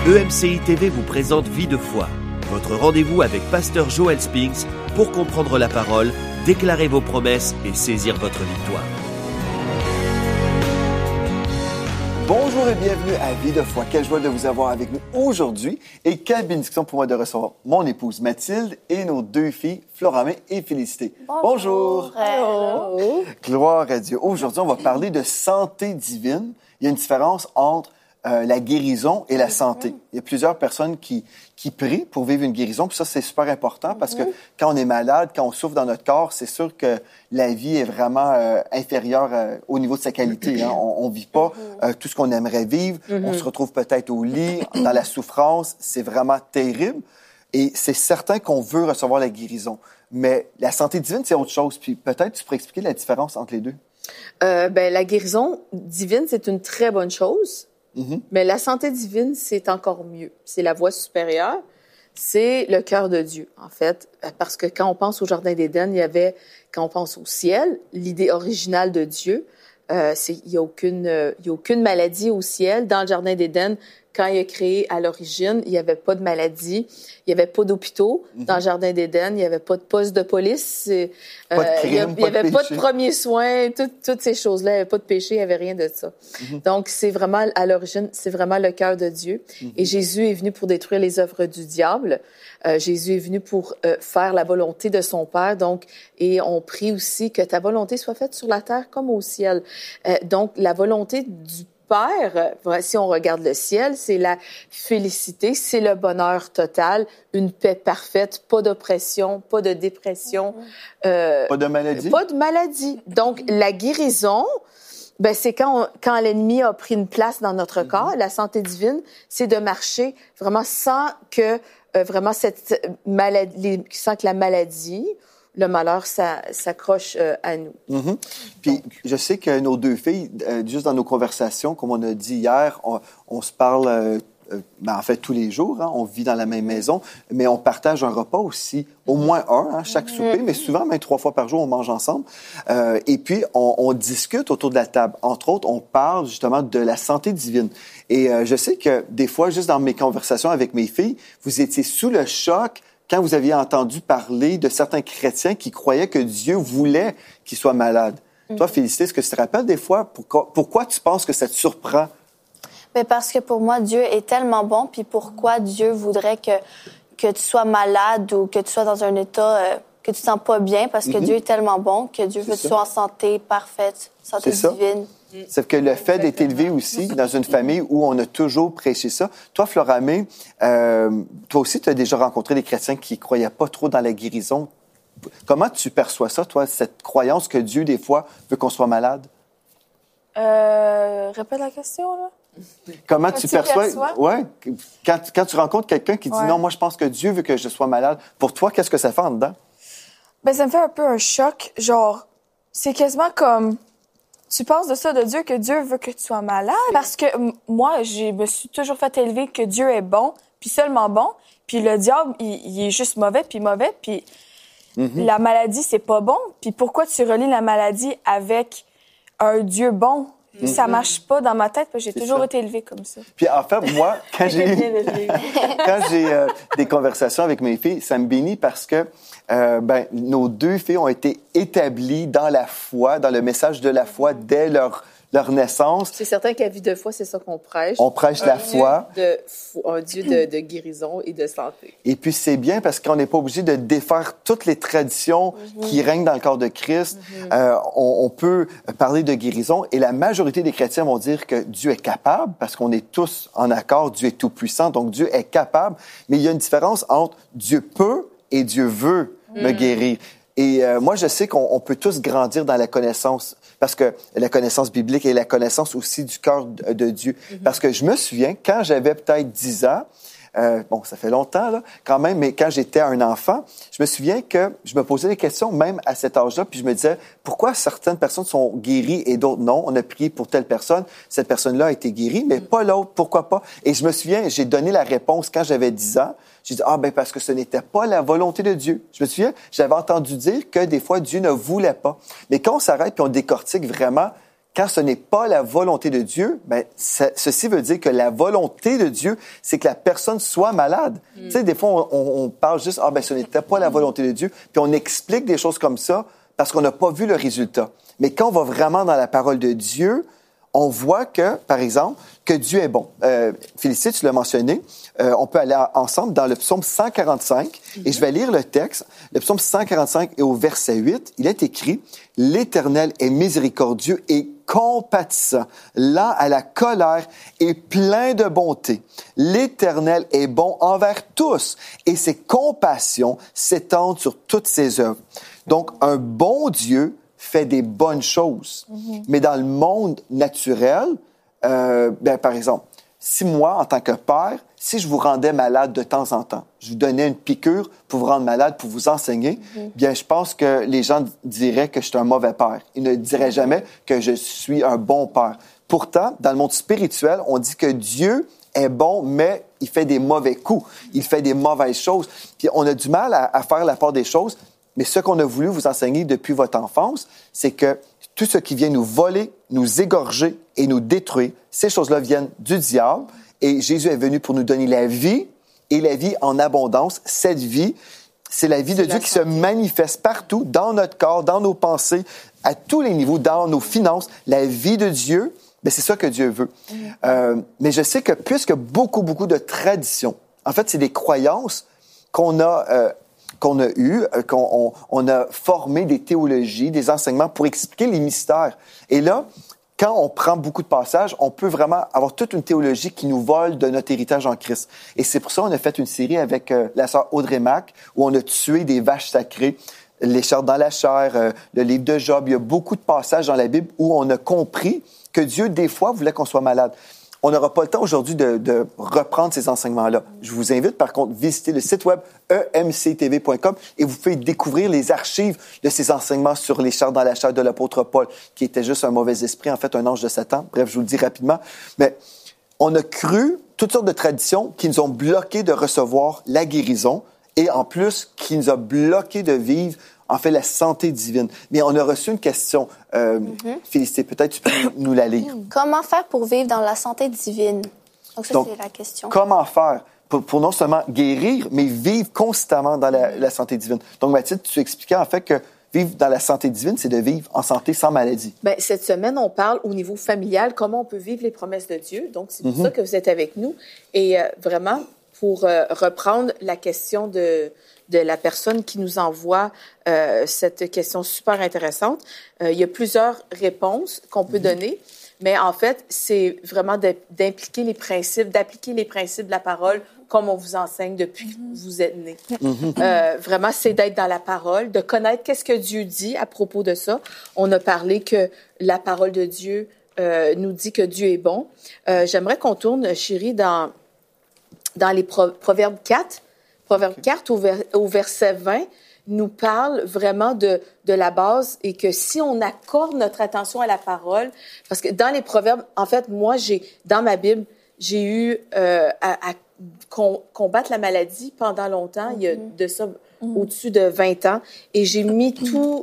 EMCI TV vous présente Vie de foi, votre rendez-vous avec Pasteur Joel Spinks pour comprendre la parole, déclarer vos promesses et saisir votre victoire. Bonjour et bienvenue à Vie de foi. Quelle joie de vous avoir avec nous aujourd'hui et quelle bénédiction pour moi de recevoir mon épouse Mathilde et nos deux filles, Floramé et Félicité. Bonjour. Hello. Gloire à Dieu. Aujourd'hui, on va parler de santé divine. Il y a une différence entre la guérison et la santé. Il y a plusieurs personnes qui prient pour vivre une guérison, puis ça, c'est super important parce que quand on est malade, quand on souffre dans notre corps, c'est sûr que la vie est vraiment inférieure au niveau de sa qualité. Hein. On ne vit pas tout ce qu'on aimerait vivre. On se retrouve peut-être au lit, dans la souffrance. C'est vraiment terrible. Et c'est certain qu'on veut recevoir la guérison. Mais la santé divine, c'est autre chose. Puis peut-être tu pourrais expliquer la différence entre les deux. La guérison divine, c'est une très bonne chose. Mais la santé divine, c'est encore mieux. C'est la voie supérieure. C'est le cœur de Dieu, en fait. Parce que quand on pense au Jardin d'Éden, quand on pense au ciel, l'idée originale de Dieu, il y a aucune maladie au ciel. Dans le Jardin d'Éden, quand il a créé à l'origine, il n'y avait pas de maladie, il n'y avait pas d'hôpitaux. Dans le Jardin d'Éden, il n'y avait pas de poste de police. Pas de crime, il n'y avait pas de premiers soins, toutes ces choses-là. Il n'y avait pas de péché, il n'y avait rien de ça. Donc, c'est vraiment, à l'origine, c'est vraiment le cœur de Dieu. Et Jésus est venu pour détruire les œuvres du diable. Jésus est venu pour faire la volonté de son Père. Donc, et on prie aussi que ta volonté soit faite sur la terre comme au ciel. Donc, la volonté du Père, si on regarde le ciel, c'est la félicité, c'est le bonheur total, une paix parfaite, pas d'oppression, pas de dépression. Pas de maladie? Pas de maladie. Donc, la guérison, c'est quand l'ennemi a pris une place dans notre corps. La santé divine, c'est de marcher vraiment sans que cette maladie, sans que la maladie, le malheur s'accroche à nous. Puis, je sais que nos deux filles, juste dans nos conversations, comme on a dit hier, on se parle, en fait, tous les jours. Hein, on vit dans la même maison, mais on partage un repas aussi, au moins un, chaque souper, mais souvent, même 3 fois par jour, on mange ensemble. Et puis, on discute autour de la table. Entre autres, on parle justement de la santé divine. Et je sais que des fois, juste dans mes conversations avec mes filles, vous étiez sous le choc quand vous aviez entendu parler de certains chrétiens qui croyaient que Dieu voulait qu'ils soient malades. Toi, Félicité, est-ce que tu te rappelles des fois pourquoi tu penses que ça te surprend? Mais parce que pour moi, Dieu est tellement bon, puis pourquoi Dieu voudrait que tu sois malade ou que tu sois dans un état que tu te sens pas bien, parce que Dieu est tellement bon que Dieu veut que tu sois en santé parfaite, santé divine. C'est que le fait d'être élevé aussi dans une famille où on a toujours prêché ça. Toi, Floramé, toi aussi, tu as déjà rencontré des chrétiens qui ne croyaient pas trop dans la guérison. Comment tu perçois ça, toi, cette croyance que Dieu, des fois, veut qu'on soit malade? Répète la question, là. Comment tu perçois? Ouais. Quand tu rencontres quelqu'un qui dit non, moi, je pense que Dieu veut que je sois malade. Pour toi, qu'est-ce que ça fait en dedans? Ça me fait un peu un choc. Genre, c'est quasiment comme... Tu penses de ça de Dieu, que Dieu veut que tu sois malade? Parce que moi, je me suis toujours fait élever que Dieu est bon, puis seulement bon. Puis le diable, il est juste mauvais, puis la maladie, c'est pas bon. Puis pourquoi tu relis la maladie avec un Dieu bon? Ça marche pas dans ma tête, parce que j'ai toujours été élevée comme ça. Puis en fait, moi, quand j'ai des conversations avec mes filles, ça me bénit parce que nos deux filles ont été établies dans la foi, dans le message de la foi dès leur naissance. C'est certain qu'à Vie de foi, c'est ça qu'on prêche. On prêche la foi. Un Dieu de guérison et de santé. Et puis, c'est bien parce qu'on n'est pas obligé de défaire toutes les traditions qui règnent dans le corps de Christ. On peut parler de guérison et la majorité des chrétiens vont dire que Dieu est capable parce qu'on est tous en accord. Dieu est tout-puissant, donc Dieu est capable. Mais il y a une différence entre Dieu peut et Dieu veut me guérir. Et moi, je sais qu'on peut tous grandir dans la connaissance, parce que la connaissance biblique et la connaissance aussi du cœur de Dieu. Parce que je me souviens, quand j'avais peut-être 10 ans, ça fait longtemps, là, quand même, mais quand j'étais un enfant, je me souviens que je me posais des questions, même à cet âge-là, puis je me disais, pourquoi certaines personnes sont guéries et d'autres non? On a prié pour telle personne, cette personne-là a été guérie, mais pas l'autre, pourquoi pas? Et je me souviens, j'ai donné la réponse quand j'avais 10 ans. J'ai dit, parce que ce n'était pas la volonté de Dieu. Je me souviens, j'avais entendu dire que des fois, Dieu ne voulait pas. Mais quand on s'arrête puis on décortique vraiment, quand ce n'est pas la volonté de Dieu, ben, ceci veut dire que la volonté de Dieu, c'est que la personne soit malade. Tu sais, des fois, on parle juste, ce n'était pas la volonté de Dieu, puis on explique des choses comme ça parce qu'on n'a pas vu le résultat. Mais quand on va vraiment dans la parole de Dieu, on voit que, par exemple, que Dieu est bon. Félicité, tu l'as mentionné. On peut aller ensemble dans le psaume 145, et je vais lire le texte. Le psaume 145 et au verset 8, il est écrit « L'Éternel est miséricordieux et compatissant, lent à la colère et plein de bonté. L'Éternel est bon envers tous, et ses compassions s'étendent sur toutes ses œuvres. » Donc, un bon Dieu fait des bonnes choses. Mais dans le monde naturel, par exemple, si moi, en tant que père, si je vous rendais malade de temps en temps, je vous donnais une piqûre pour vous rendre malade, pour vous enseigner, bien, je pense que les gens diraient que je suis un mauvais père. Ils ne diraient jamais que je suis un bon père. Pourtant, dans le monde spirituel, on dit que Dieu est bon, mais il fait des mauvais coups. Il fait des mauvaises choses. Puis on a du mal à faire la part des choses. Mais ce qu'on a voulu vous enseigner depuis votre enfance, c'est que tout ce qui vient nous voler, nous égorger et nous détruire, ces choses-là viennent du diable. Et Jésus est venu pour nous donner la vie et la vie en abondance. Cette vie, c'est la vie de Dieu qui se manifeste partout, dans notre corps, dans nos pensées, à tous les niveaux, dans nos finances. La vie de Dieu, c'est ça que Dieu veut. Mais je sais que puisque beaucoup de traditions, en fait, c'est des croyances qu'on a eues, qu'on a formé des théologies, des enseignements pour expliquer les mystères. Et là, quand on prend beaucoup de passages, on peut vraiment avoir toute une théologie qui nous vole de notre héritage en Christ. Et c'est pour ça qu'on a fait une série avec la sœur Audrey Mack, où on a tué des vaches sacrées, les chars dans la chair, le livre de Job. Il y a beaucoup de passages dans la Bible où on a compris que Dieu, des fois, voulait qu'on soit malade. On n'aura pas le temps aujourd'hui de reprendre ces enseignements-là. Je vous invite, par contre, à visiter le site web emctv.com et vous pouvez découvrir les archives de ces enseignements sur les chars dans la chair de l'apôtre Paul, qui était juste un mauvais esprit, en fait, un ange de Satan. Bref, je vous le dis rapidement. Mais on a cru toutes sortes de traditions qui nous ont bloqués de recevoir la guérison et, en plus, qui nous a bloqués de vivre en fait, la santé divine. Mais on a reçu une question. Félicité, peut-être tu peux nous la lire. Comment faire pour vivre dans la santé divine? Donc, c'est la question. Comment faire pour non seulement guérir, mais vivre constamment dans la santé divine? Donc, Mathilde, tu expliquais en fait que vivre dans la santé divine, c'est de vivre en santé sans maladie. Bien, cette semaine, on parle au niveau familial, comment on peut vivre les promesses de Dieu. Donc, c'est pour ça que vous êtes avec nous. Et vraiment, pour reprendre la question de la personne qui nous envoie cette question super intéressante. Il y a plusieurs réponses qu'on peut donner, mais en fait, c'est vraiment d'appliquer les principes de la parole comme on vous enseigne depuis que vous êtes nés. Vraiment, c'est d'être dans la parole, de connaître qu'est-ce que Dieu dit à propos de ça. On a parlé que la parole de Dieu nous dit que Dieu est bon. J'aimerais qu'on tourne, chérie, dans les Proverbes 4. Proverbe 4 au verset 20 nous parle vraiment de la base et que si on accorde notre attention à la parole, parce que dans les Proverbes, en fait, moi, dans ma Bible, j'ai eu à combattre la maladie pendant longtemps, il y a de ça au-dessus de 20 ans, et j'ai mis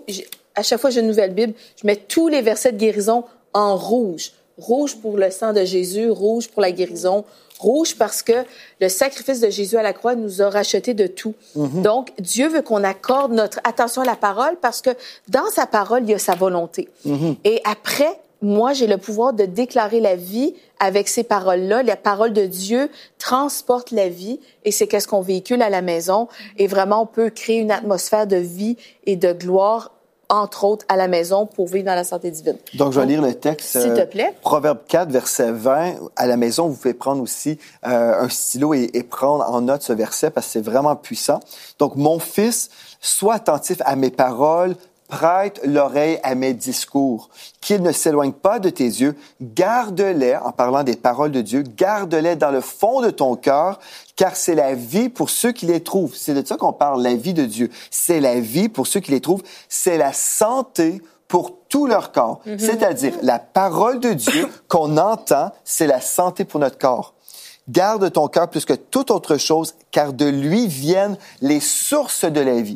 à chaque fois que j'ai une nouvelle Bible, je mets tous les versets de guérison en rouge. Rouge pour le sang de Jésus, rouge pour la guérison, rouge parce que le sacrifice de Jésus à la croix nous a racheté de tout. Donc, Dieu veut qu'on accorde notre attention à la parole parce que dans sa parole, il y a sa volonté. Et après, moi, j'ai le pouvoir de déclarer la vie avec ces paroles-là. La parole de Dieu transporte la vie et c'est qu'est-ce qu'on véhicule à la maison. Et vraiment, on peut créer une atmosphère de vie et de gloire entre autres, à la maison pour vivre dans la santé divine. Donc, je vais lire le texte. S'il te plaît. Proverbe 4, verset 20. À la maison, vous pouvez prendre aussi un stylo et prendre en note ce verset parce que c'est vraiment puissant. Donc, mon fils, sois attentif à mes paroles, prête l'oreille à mes discours, qu'ils ne s'éloignent pas de tes yeux, garde-les, en parlant des paroles de Dieu, garde-les dans le fond de ton cœur, car c'est la vie pour ceux qui les trouvent. C'est de ça qu'on parle, la vie de Dieu. C'est la vie pour ceux qui les trouvent, c'est la santé pour tout leur corps. C'est-à-dire, la parole de Dieu qu'on entend, c'est la santé pour notre corps. Garde ton cœur plus que toute autre chose, car de lui viennent les sources de la vie.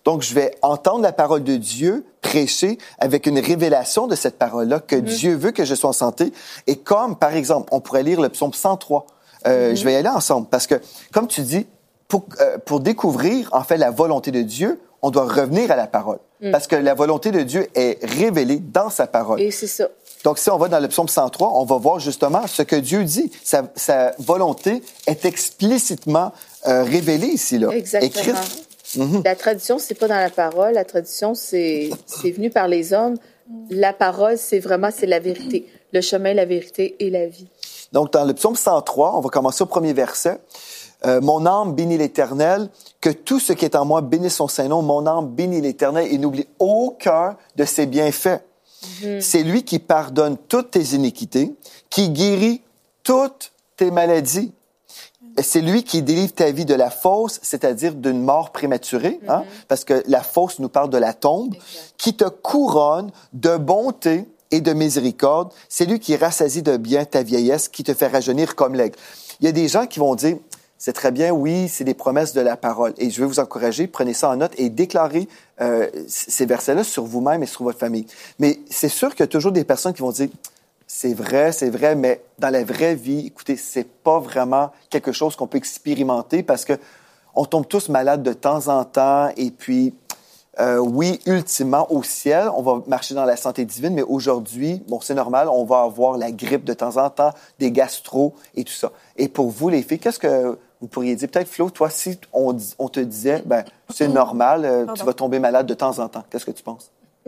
Donc, je vais entendre la parole de Dieu prêcher avec une révélation de cette parole-là, que Dieu veut que je sois en santé. Et comme, par exemple, on pourrait lire le psaume 103. Je vais y aller ensemble parce que, comme tu dis, pour découvrir, en fait, la volonté de Dieu, on doit revenir à la parole. Parce que la volonté de Dieu est révélée dans sa parole. Et c'est ça. Donc, si on va dans le psaume 103, on va voir justement ce que Dieu dit. Sa volonté est explicitement révélée ici, là. Exactement. Écrite. La tradition, c'est pas dans la parole. La tradition, c'est venu par les hommes. La parole, c'est la vérité. Le chemin, la vérité et la vie. Donc, dans le psaume 103, on va commencer au premier verset. Mon âme bénit l'Éternel, que tout ce qui est en moi bénisse son Saint-Nom. Mon âme bénit l'Éternel et n'oublie aucun de ses bienfaits. C'est lui qui pardonne toutes tes iniquités, qui guérit toutes tes maladies. C'est lui qui délivre ta vie de la fosse, c'est-à-dire d'une mort prématurée, hein, parce que la fosse nous parle de la tombe, qui te couronne de bonté et de miséricorde. C'est lui qui rassasie de bien ta vieillesse, qui te fait rajeunir comme l'aigle. Il y a des gens qui vont dire, c'est très bien, oui, c'est des promesses de la parole. Et je veux vous encourager, prenez ça en note et déclarez ces versets-là sur vous-même et sur votre famille. Mais c'est sûr qu'il y a toujours des personnes qui vont dire, c'est vrai, mais dans la vraie vie, écoutez, c'est pas vraiment quelque chose qu'on peut expérimenter parce que on tombe tous malades de temps en temps et puis, oui, ultimement, au ciel, on va marcher dans la santé divine, mais aujourd'hui, bon, c'est normal, on va avoir la grippe de temps en temps, des gastro et tout ça. Et pour vous, les filles, qu'est-ce que vous pourriez dire? Peut-être, Flo, toi, si on te disait, ben, c'est normal, tu vas tomber malade de temps en temps, qu'est-ce que tu penses?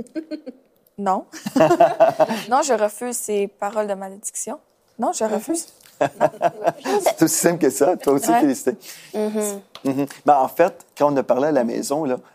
Non. Non, je refuse ces paroles de malédiction. Non, je refuse. C'est aussi simple que ça. Toi aussi, félicité. Ben, en fait, quand on a parlé à la maison, là,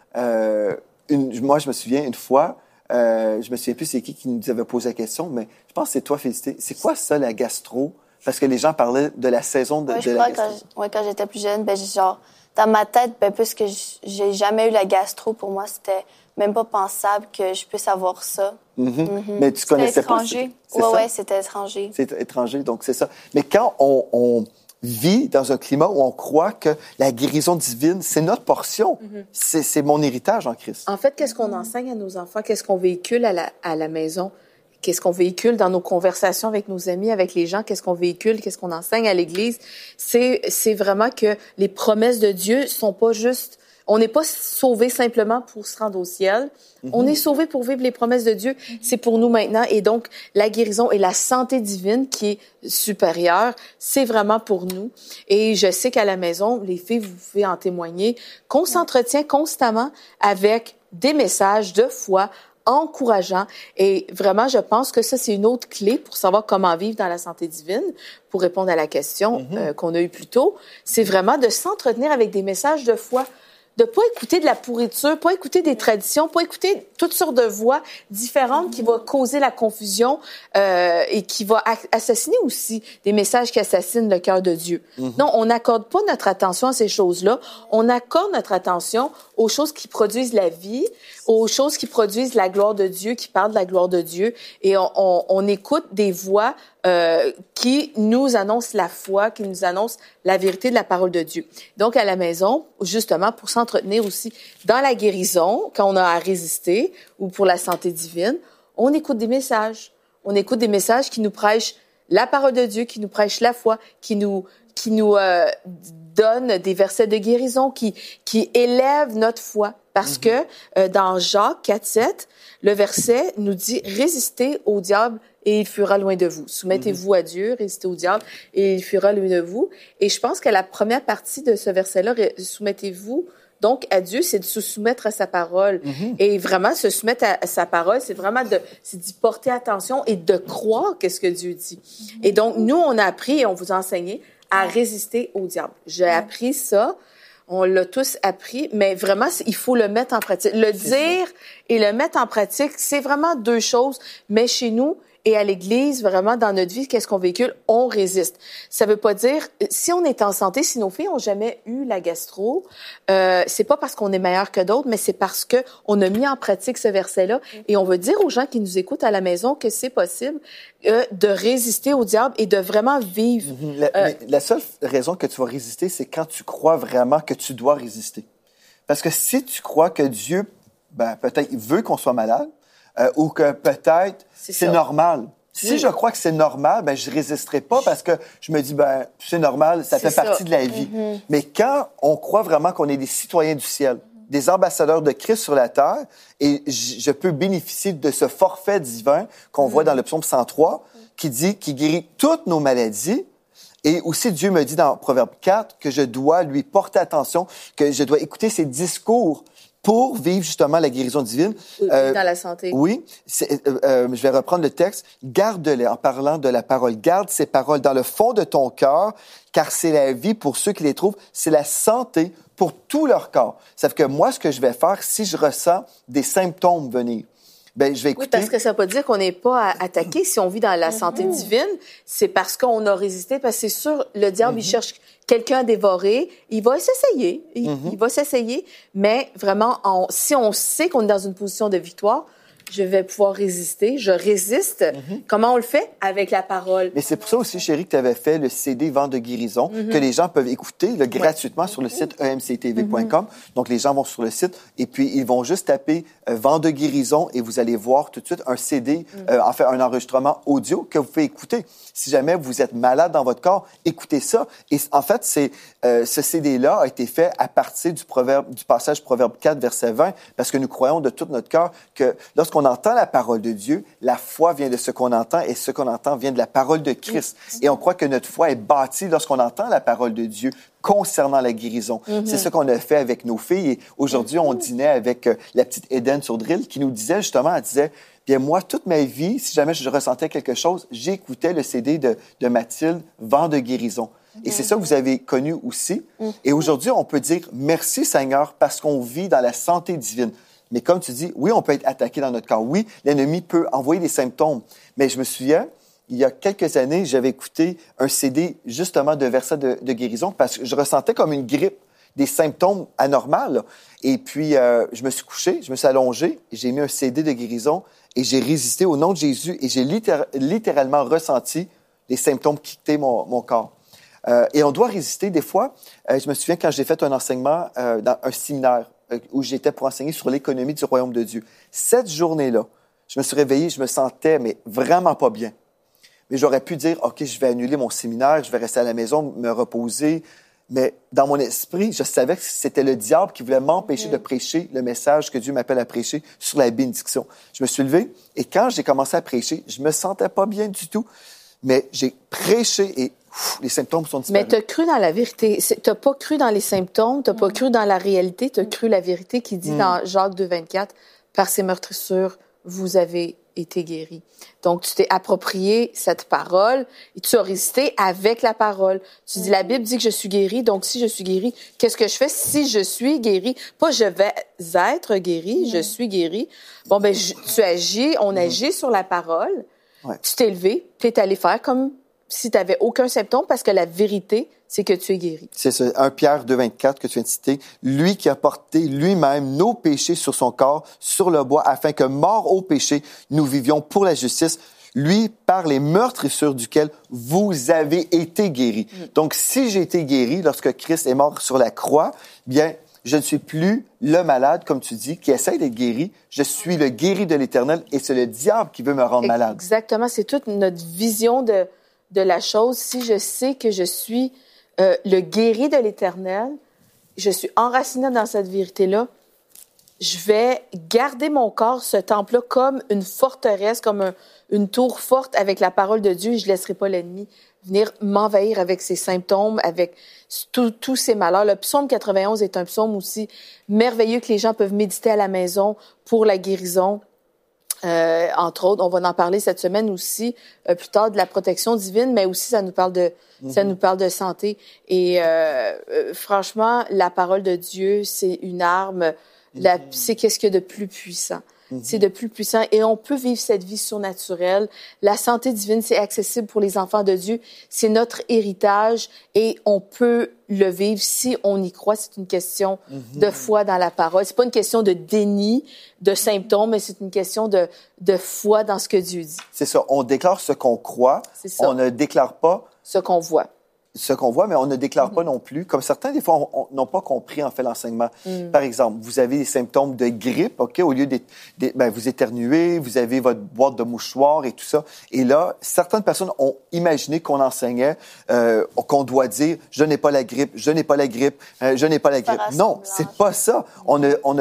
moi, je me souviens une fois, je me souviens plus c'est qui nous avait posé la question, mais je pense que c'est toi, félicité. C'est quoi ça, la gastro? Parce que les gens parlaient de la saison de la gastro. Quand j'étais plus jeune, ben, genre, dans ma tête, ben, puisque j'ai jamais eu la gastro, pour moi, c'était même pas pensable que je puisse avoir ça. Mais tu connaissais pas. Oui, c'était étranger. C'est étranger, donc c'est ça. Mais quand on vit dans un climat où on croit que la guérison divine, c'est notre portion, c'est mon héritage en Christ. En fait, qu'est-ce qu'on enseigne à nos enfants? Qu'est-ce qu'on véhicule à la maison? Qu'est-ce qu'on véhicule dans nos conversations avec nos amis, avec les gens? Qu'est-ce qu'on véhicule? Qu'est-ce qu'on enseigne à l'Église? C'est vraiment que les promesses de Dieu sont pas juste... On n'est pas sauvé simplement pour se rendre au ciel. On est sauvé pour vivre les promesses de Dieu. C'est pour nous maintenant. Et donc, la guérison et la santé divine qui est supérieure, c'est vraiment pour nous. Et je sais qu'à la maison, les filles, vous pouvez en témoigner, qu'on s'entretient constamment avec des messages de foi encourageants. Et vraiment, je pense que ça, c'est une autre clé pour savoir comment vivre dans la santé divine. Pour répondre à la question qu'on a eue plus tôt, c'est vraiment de s'entretenir avec des messages de foi. De pas écouter de la pourriture, pas écouter des traditions, pas écouter toutes sortes de voix différentes qui vont causer la confusion et qui vont assassiner aussi des messages qui assassinent le cœur de Dieu. Non, on n'accorde pas notre attention à ces choses-là. On accorde notre attention aux choses qui produisent la vie, aux choses qui produisent la gloire de Dieu, qui parlent de la gloire de Dieu. Et on écoute des voix qui nous annonce la foi, qui nous annonce la vérité de la parole de Dieu. Donc, à la maison, justement, pour s'entretenir aussi dans la guérison, quand on a à résister, ou pour la santé divine, on écoute des messages. On écoute des messages qui nous prêchent la parole de Dieu, qui nous prêchent la foi, qui nous donne des versets de guérison, qui élèvent notre foi. Parce que dans Jacques 4:7, le verset nous dit « Résistez au diable et il fuira loin de vous. Soumettez-vous à Dieu, résistez au diable et il fuira loin de vous. » Et je pense que la première partie de ce verset-là, « Soumettez-vous » donc à Dieu, c'est de se soumettre à sa parole. Et vraiment, se soumettre à sa parole, c'est vraiment d'y porter attention et de croire qu'est-ce que Dieu dit. Et donc, nous, on a appris et on vous a enseigné à résister au diable. J'ai appris ça. On l'a tous appris, mais vraiment, il faut le mettre en pratique. Le dire et le mettre en pratique, c'est vraiment deux choses. Mais chez nous et à l'Église, vraiment, dans notre vie, qu'est-ce qu'on véhicule? On résiste. Ça veut pas dire, si on est en santé, si nos filles ont jamais eu la gastro, c'est pas parce qu'on est meilleur que d'autres, mais c'est parce que on a mis en pratique ce verset-là. Et on veut dire aux gens qui nous écoutent à la maison que c'est possible de résister au diable et de vraiment vivre. La seule raison que tu vas résister, c'est quand tu crois vraiment que tu dois résister. Parce que si tu crois que Dieu, peut-être, il veut qu'on soit malade, ou que peut-être c'est normal. Si je crois que c'est normal, je résisterai pas parce que je me dis, c'est normal, ça fait partie de la vie. Mais quand on croit vraiment qu'on est des citoyens du ciel, des ambassadeurs de Christ sur la terre, et je peux bénéficier de ce forfait divin qu'on voit dans le psaume 103, qui guérit toutes nos maladies. Et aussi, Dieu me dit dans Proverbe 4 que je dois lui porter attention, que je dois écouter ses discours pour vivre justement la guérison divine. Dans la santé. Oui. Je vais reprendre le texte. Garde-les, en parlant de la parole. Garde ces paroles dans le fond de ton cœur, car c'est la vie pour ceux qui les trouvent. C'est la santé pour tout leur corps. Ça fait que moi, ce que je vais faire, si je ressens des symptômes venir, je vais écouter. Oui, parce que ça ne veut pas dire qu'on n'est pas attaqué. Si on vit dans la santé divine, c'est parce qu'on a résisté. Parce que c'est sûr, le diable, il cherche quelqu'un à dévorer. Il va s'essayer. Il va s'essayer. Mais vraiment, si on sait qu'on est dans une position de victoire, je vais pouvoir résister. Je résiste. Comment on le fait? Avec la parole. Mais c'est pour ça aussi, chérie, que tu avais fait le CD Vent de guérison, que les gens peuvent écouter gratuitement sur le site emctv.com. Donc, les gens vont sur le site et puis ils vont juste taper Vent de guérison et vous allez voir tout de suite un CD, un enregistrement audio que vous pouvez écouter. Si jamais vous êtes malade dans votre corps, écoutez ça. Et en fait, ce CD-là a été fait à partir du passage Proverbe 4, verset 20, parce que nous croyons de tout notre cœur que lorsqu'on entend la parole de Dieu, la foi vient de ce qu'on entend et ce qu'on entend vient de la parole de Christ. Et on croit que notre foi est bâtie lorsqu'on entend la parole de Dieu concernant la guérison. C'est ce qu'on a fait avec nos filles. Et aujourd'hui, on dînait avec la petite Eden sur Drill qui nous disait justement, elle disait, bien moi, toute ma vie, si jamais je ressentais quelque chose, j'écoutais le CD de Mathilde, Vent de guérison. Et c'est ça que vous avez connu aussi. Et aujourd'hui, on peut dire merci Seigneur parce qu'on vit dans la santé divine. Mais comme tu dis, oui, on peut être attaqué dans notre corps. Oui, l'ennemi peut envoyer des symptômes. Mais je me souviens, il y a quelques années, j'avais écouté un CD justement de versets de guérison parce que je ressentais comme une grippe, des symptômes anormaux. Là. Et puis, je me suis couché, je me suis allongé, j'ai mis un CD de guérison et j'ai résisté au nom de Jésus et j'ai littéralement ressenti les symptômes quitter mon corps. Et on doit résister des fois. Je me souviens quand j'ai fait un enseignement dans un séminaire où j'étais pour enseigner sur l'économie du royaume de Dieu. Cette journée-là, je me suis réveillé, je me sentais mais vraiment pas bien. Mais j'aurais pu dire, OK, je vais annuler mon séminaire, je vais rester à la maison, me reposer. Mais dans mon esprit, je savais que c'était le diable qui voulait m'empêcher de prêcher le message que Dieu m'appelle à prêcher sur la bénédiction. Je me suis levé et quand j'ai commencé à prêcher, je me sentais pas bien du tout. Mais j'ai prêché et les symptômes sont disparus. Mais tu as cru dans la vérité. Tu n'as pas cru dans les symptômes, tu n'as pas cru dans la réalité, tu as cru la vérité qui dit dans Jacques 2,24, « Par ses meurtrissures, vous avez été guéris. » Donc, tu t'es approprié cette parole et tu as résisté avec la parole. Tu dis, la Bible dit que je suis guérie, donc si je suis guérie, qu'est-ce que je fais si je suis guérie? Pas je vais être guérie, je suis guérie. Bon, tu agis, on agit sur la parole. Ouais. Tu t'es levé, tu es allé faire comme si tu n'avais aucun symptôme parce que la vérité, c'est que tu es guéri. C'est ça, 1 Pierre 2,24 que tu viens de citer. Lui qui a porté lui-même nos péchés sur son corps, sur le bois, afin que, mort au péché, nous vivions pour la justice. Lui, par les meurtrissures duquel vous avez été guéris. Donc, si j'ai été guéri lorsque Christ est mort sur la croix, bien, je ne suis plus le malade, comme tu dis, qui essaie d'être guéri. Je suis le guéri de l'Éternel et c'est le diable qui veut me rendre malade. Exactement. C'est toute notre vision de la chose. Si je sais que je suis le guéri de l'Éternel, je suis enraciné dans cette vérité-là, je vais garder mon corps, ce temple-là, comme une forteresse, comme une tour forte avec la parole de Dieu et je ne laisserai pas l'ennemi venir m'envahir avec ses symptômes, avec tous ces malheurs. Le psaume 91 est un psaume aussi merveilleux que les gens peuvent méditer à la maison pour la guérison. Entre autres, on va en parler cette semaine aussi, plus tard, de la protection divine, mais aussi ça nous parle de santé. Et franchement, la parole de Dieu, c'est une arme. C'est qu'est-ce qu'il y a de plus puissant. C'est de plus puissant et on peut vivre cette vie surnaturelle. La santé divine, c'est accessible pour les enfants de Dieu. C'est notre héritage et on peut le vivre si on y croit. C'est une question de foi dans la parole. C'est pas une question de déni, de symptômes, mais c'est une question de foi dans ce que Dieu dit. C'est ça. On déclare ce qu'on croit. C'est ça. On ne déclare pas ce qu'on voit. ce qu'on voit, mais on ne déclare pas non plus. Comme certains, des fois, n'ont pas compris, en fait, l'enseignement. Par exemple, vous avez des symptômes de grippe, OK? Au lieu vous éternuez, vous avez votre boîte de mouchoirs et tout ça. Et là, certaines personnes ont imaginé qu'on enseignait, qu'on doit dire « je n'ai pas la grippe, je n'ai pas la grippe, je n'ai pas la grippe ». Non, c'est pas ça. On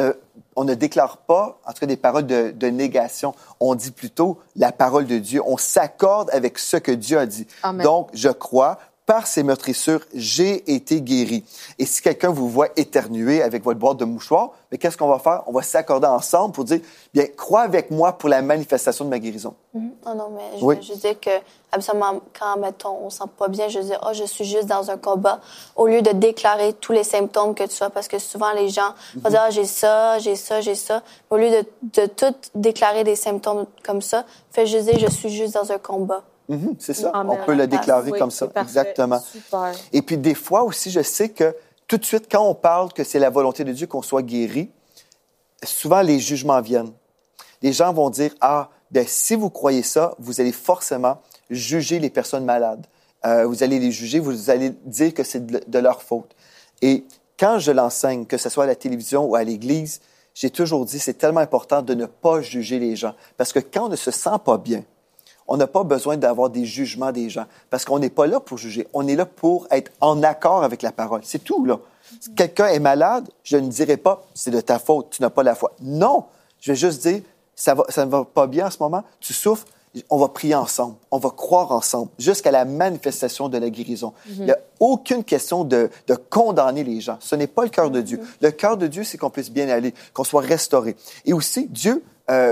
ne déclare pas, en tout cas, des paroles de négation. On dit plutôt la parole de Dieu. On s'accorde avec ce que Dieu a dit. Amen. Donc, je crois, par ses meurtrissures, j'ai été guéri. Et si quelqu'un vous voit éternuer avec votre boîte de mouchoirs, mais qu'est-ce qu'on va faire? On va s'accorder ensemble pour dire, bien, crois avec moi pour la manifestation de ma guérison. Oh non, mais je dis que, absolument, quand, mettons, on sent pas bien, je dis, je suis juste dans un combat, au lieu de déclarer tous les symptômes que tu as, parce que souvent, les gens vont dire, j'ai ça. Au lieu de tout déclarer des symptômes comme ça, fais juste dire, je suis juste dans un combat. C'est ça. Amen. On peut le déclarer comme ça. Parfait. Exactement. Super. Et puis, des fois aussi, je sais que tout de suite, quand on parle que c'est la volonté de Dieu qu'on soit guéri, souvent, les jugements viennent. Les gens vont dire, bien, si vous croyez ça, vous allez forcément juger les personnes malades. Vous allez les juger, vous allez dire que c'est de leur faute. Et quand je l'enseigne, que ce soit à la télévision ou à l'église, j'ai toujours dit, c'est tellement important de ne pas juger les gens. Parce que quand on ne se sent pas bien, on n'a pas besoin d'avoir des jugements des gens, parce qu'on n'est pas là pour juger. On est là pour être en accord avec la parole. C'est tout, là. Si quelqu'un est malade, je ne dirai pas « c'est de ta faute, tu n'as pas la foi ». Non! Je vais juste dire « ça ne va pas bien en ce moment, tu souffres, on va prier ensemble, on va croire ensemble, jusqu'à la manifestation de la guérison. Il n'y a aucune question de condamner les gens. Ce n'est pas le cœur de Dieu. Le cœur de Dieu, c'est qu'on puisse bien aller, qu'on soit restauré. Et aussi, Dieu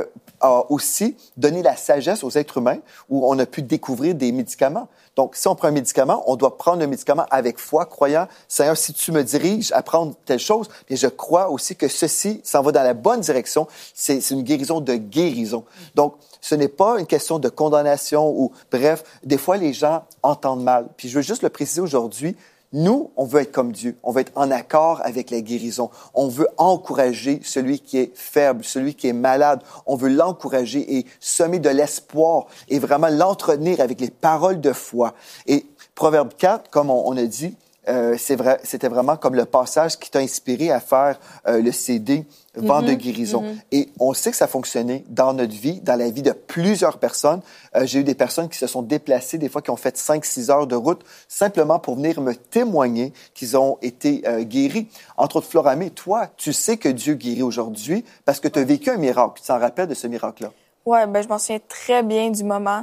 a aussi donné la sagesse aux êtres humains où on a pu découvrir des médicaments. Donc, si on prend un médicament, on doit prendre le médicament avec foi, croyant, Seigneur, si tu me diriges à prendre telle chose, et je crois aussi que ceci s'en va dans la bonne direction. C'est une guérison de guérison. Donc, ce n'est pas une question de condamnation ou, bref, des fois, les gens entendent mal. Puis, je veux juste le préciser aujourd'hui. Nous, on veut être comme Dieu. On veut être en accord avec la guérison. On veut encourager celui qui est faible, celui qui est malade. On veut l'encourager et semer de l'espoir et vraiment l'entretenir avec les paroles de foi. Et Proverbe 4, comme on a dit, c'était vraiment comme le passage qui t'a inspiré à faire le CD Vent de guérison. Et on sait que ça fonctionnait dans notre vie, dans la vie de plusieurs personnes. J'ai eu des personnes qui se sont déplacées, des fois qui ont fait 5-6 heures de route, simplement pour venir me témoigner qu'ils ont été guéris. Entre autres, Floramé, toi, tu sais que Dieu guérit aujourd'hui parce que tu as vécu un miracle. Tu t'en rappelles de ce miracle-là? Ouais, je m'en souviens très bien du moment.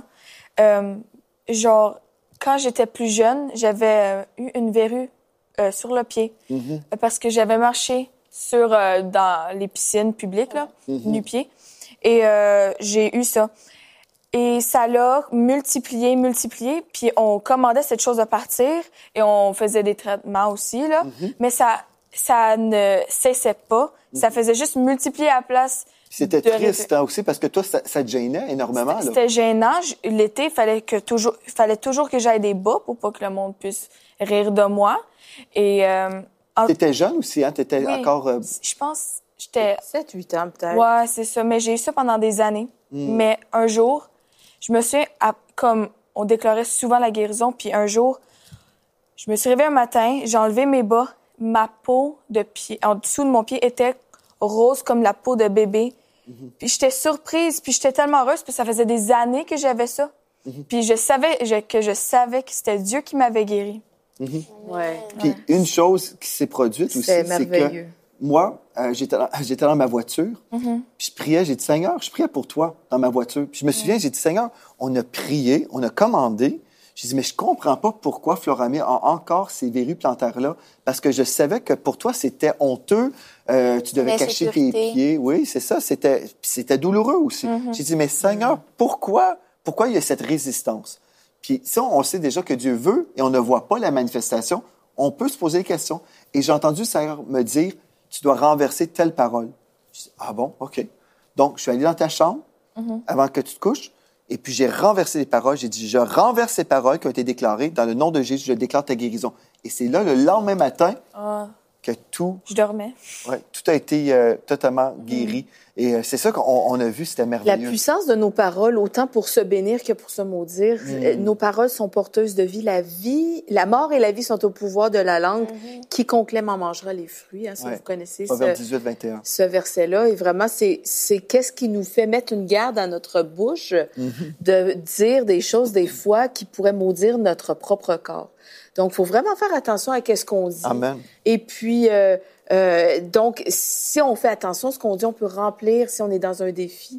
Quand j'étais plus jeune, j'avais eu une verrue sur le pied parce que j'avais marché dans les piscines publiques, là, nu-pied. Et j'ai eu ça. Et ça l'a multiplié. Puis on commandait cette chose de partir et on faisait des traitements aussi, là. Mais ça ne cessait pas. Ça faisait juste multiplier à la place. C'était triste aussi parce que toi, ça te gênait énormément. C'était gênant. L'été, il fallait toujours que j'aille des bas pour pas que le monde puisse rire de moi. Et t'étais jeune aussi, hein? T'étais encore... Je pense, j'étais... 7-8 ans, peut-être. Ouais, c'est ça. Mais j'ai eu ça pendant des années. Mais un jour, je me suis... Comme on déclarait souvent la guérison, puis un jour, je me suis réveillée un matin, j'ai enlevé mes bas, ma peau de pied, en dessous de mon pied, était rose comme la peau de bébé. Puis j'étais surprise, puis j'étais tellement heureuse, puis ça faisait des années que j'avais ça. Puis je savais que c'était Dieu qui m'avait guérie. Ouais. Puis une chose qui s'est produite aussi, c'est que moi, j'étais dans ma voiture, puis je priais, j'ai dit, Seigneur, je priais pour toi dans ma voiture. Puis je me souviens, j'ai dit, Seigneur, on a prié, on a commandé. J'ai dit, mais je comprends pas pourquoi Floramé a encore ces verrues plantaires-là, parce que je savais que pour toi, c'était honteux, tu devais cacher tes pieds. Oui, c'est ça, c'était douloureux aussi. J'ai dit, mais Seigneur, pourquoi il y a cette résistance? Puis ça, on sait déjà que Dieu veut et on ne voit pas la manifestation, on peut se poser des questions. Et j'ai entendu le Seigneur me dire, tu dois renverser telle parole. Je dis, ah bon, OK. Donc, je suis allé dans ta chambre avant que tu te couches, et puis j'ai renversé les paroles. J'ai dit, je renverse ces paroles qui ont été déclarées. Dans le nom de Jésus, je déclare ta guérison. Et c'est là, le lendemain matin, que tout... Je dormais. Ouais, tout a été totalement guéri. Et c'est ça qu'on a vu, c'était merveilleux. La puissance de nos paroles, autant pour se bénir que pour se maudire, nos paroles sont porteuses de vie. La mort et la vie sont au pouvoir de la langue. Quiconque l'aime en mangera les fruits. Hein, si vous connaissez Proverbe 18-21. Ce verset-là. Et vraiment, c'est qu'est-ce qui nous fait mettre une garde à notre bouche de dire des choses, des fois, qui pourraient maudire notre propre corps. Donc, il faut vraiment faire attention à ce qu'on dit. Amen. Et puis, donc, si on fait attention à ce qu'on dit, on peut remplir, si on est dans un défi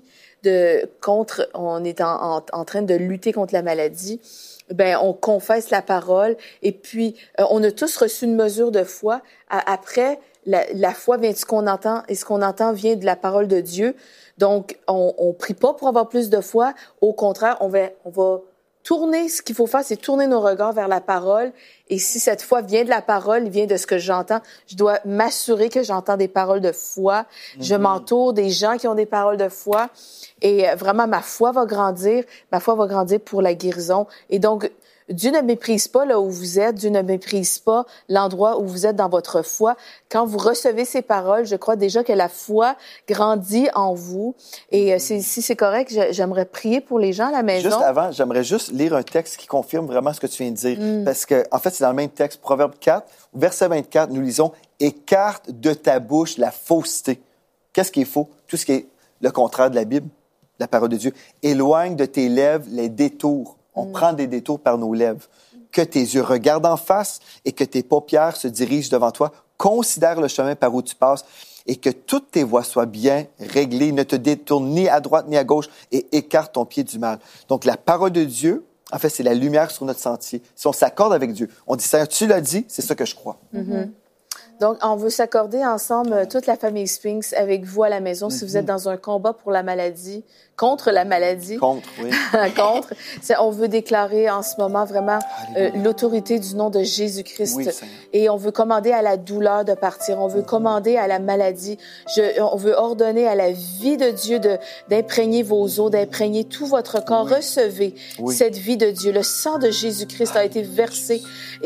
on est en train de lutter contre la maladie, ben on confesse la parole. Et puis, on a tous reçu une mesure de foi. Après, la foi vient de ce qu'on entend, et ce qu'on entend vient de la parole de Dieu. Donc, on prie pas pour avoir plus de foi. Au contraire, on va tourner, ce qu'il faut faire, c'est tourner nos regards vers la parole. Et si cette foi vient de la parole, vient de ce que j'entends, je dois m'assurer que j'entends des paroles de foi. Je m'entoure des gens qui ont des paroles de foi. Et vraiment, ma foi va grandir. Ma foi va grandir pour la guérison. Et donc, Dieu ne méprise pas là où vous êtes. Dieu ne méprise pas l'endroit où vous êtes dans votre foi. Quand vous recevez ces paroles, je crois déjà que la foi grandit en vous. Et si c'est correct, j'aimerais prier pour les gens à la maison. Juste avant, j'aimerais juste lire un texte qui confirme vraiment ce que tu viens de dire. Parce que, en fait, c'est dans le même texte, Proverbe 4, verset 24, nous lisons « Écarte de ta bouche la fausseté ». Qu'est-ce qui est faux? Tout ce qui est le contraire de la Bible, la parole de Dieu. « Éloigne de tes lèvres les détours ». On prend des détours par nos lèvres. Que tes yeux regardent en face et que tes paupières se dirigent devant toi. Considère le chemin par où tu passes et que toutes tes voies soient bien réglées. Ne te détourne ni à droite ni à gauche et écarte ton pied du mal. Donc, la parole de Dieu, en fait, c'est la lumière sur notre sentier. Si on s'accorde avec Dieu, on dit, Seigneur, tu l'as dit, c'est ça que je crois. Donc, on veut s'accorder ensemble, toute la famille Spinks, avec vous à la maison, si vous êtes dans un combat pour la maladie, contre la maladie. Contre, oui. Contre. On veut déclarer en ce moment vraiment l'autorité du nom de Jésus-Christ. Oui, et on veut commander à la douleur de partir. On veut commander à la maladie. On veut ordonner à la vie de Dieu d'imprégner vos os, d'imprégner tout votre corps. Recevez cette vie de Dieu. Le sang de Jésus-Christ a été versé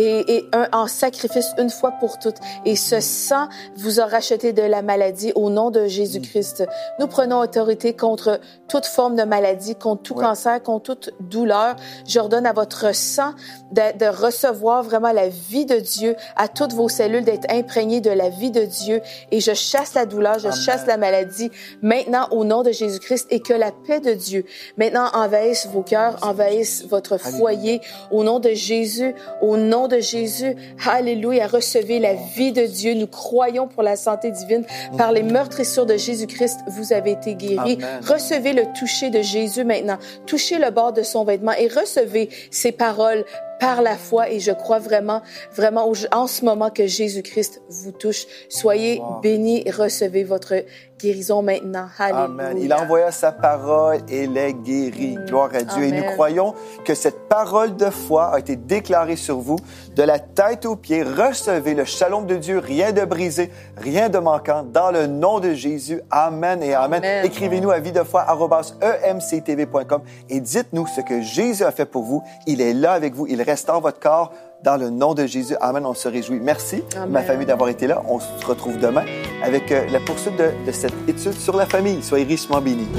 en sacrifice une fois pour toutes. Et ce sang vous a racheté de la maladie au nom de Jésus-Christ. Nous prenons autorité contre toute forme de maladie, contre tout cancer, contre toute douleur. J'ordonne à votre sang de recevoir vraiment la vie de Dieu, à toutes vos cellules d'être imprégnées de la vie de Dieu. Et je chasse la douleur, je chasse la maladie maintenant au nom de Jésus-Christ, et que la paix de Dieu maintenant envahisse vos cœurs, envahisse votre foyer. Au nom de Jésus, au nom de Jésus, alléluia, recevez la vie de Dieu. Nous croyons pour la santé divine. Par les meurtrissures de Jésus-Christ, vous avez été guéris. Amen. Recevez le toucher de Jésus maintenant. Touchez le bord de son vêtement et recevez ces paroles par la foi. Et je crois vraiment en ce moment que Jésus-Christ vous touche. Soyez bénis et recevez votre guérison maintenant. Alléluia. Amen. Il a envoyé sa parole et les guérit. Gloire à Dieu. Amen. Et nous croyons que cette parole de foi a été déclarée sur vous, de la tête aux pieds. Recevez le shalom de Dieu, rien de brisé, rien de manquant, dans le nom de Jésus. Amen et amen. Écrivez-nous à videfoi@emctv.com et dites-nous ce que Jésus a fait pour vous. Il est là avec vous. Il restaure votre corps. Dans le nom de Jésus, amen, on se réjouit. Merci, ma famille, d'avoir été là. On se retrouve demain avec la poursuite de cette étude sur la famille. Soyez richement bénis.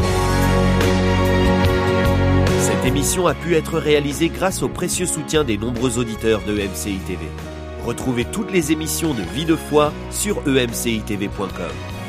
Cette émission a pu être réalisée grâce au précieux soutien des nombreux auditeurs de EMCI TV. Retrouvez toutes les émissions de Vie de foi sur emcitv.com.